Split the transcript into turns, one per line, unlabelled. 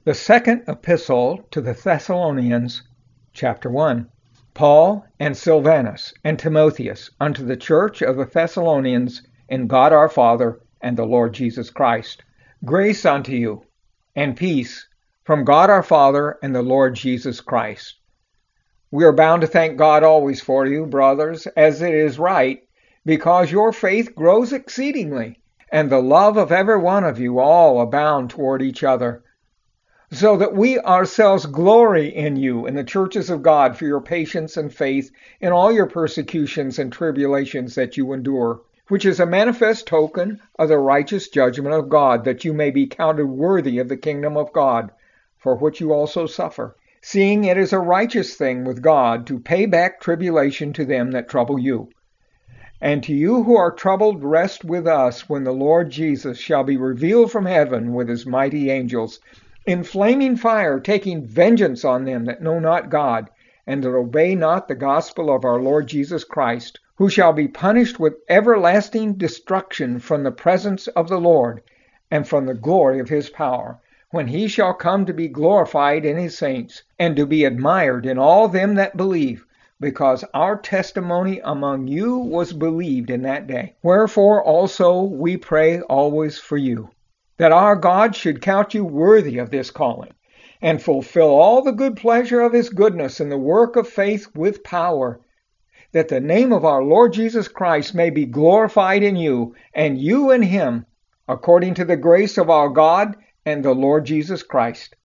The second epistle to the Thessalonians, chapter 1. Paul and Silvanus and Timotheus, unto the church of the Thessalonians in God our Father and the Lord Jesus Christ. Grace unto you, and peace from God our Father and the Lord Jesus Christ. We are bound to thank God always for you, brothers, as it is right, because your faith grows exceedingly, and the love of every one of you all abound toward each other, so that we ourselves glory in you in the churches of God for your patience and faith in all your persecutions and tribulations that you endure, which is a manifest token of the righteous judgment of God, that you may be counted worthy of the kingdom of God, for which you also suffer, seeing it is a righteous thing with God to pay back tribulation to them that trouble you. And to you who are troubled, rest with us when the Lord Jesus shall be revealed from heaven with his mighty angels, in flaming fire, taking vengeance on them that know not God, and that obey not the gospel of our Lord Jesus Christ, who shall be punished with everlasting destruction from the presence of the Lord, and from the glory of his power, when he shall come to be glorified in his saints, and to be admired in all them that believe, because our testimony among you was believed in that day. Wherefore also we pray always for you, that our God should count you worthy of this calling, and fulfill all the good pleasure of his goodness in the work of faith with power, that the name of our Lord Jesus Christ may be glorified in you, and you in him, according to the grace of our God and the Lord Jesus Christ.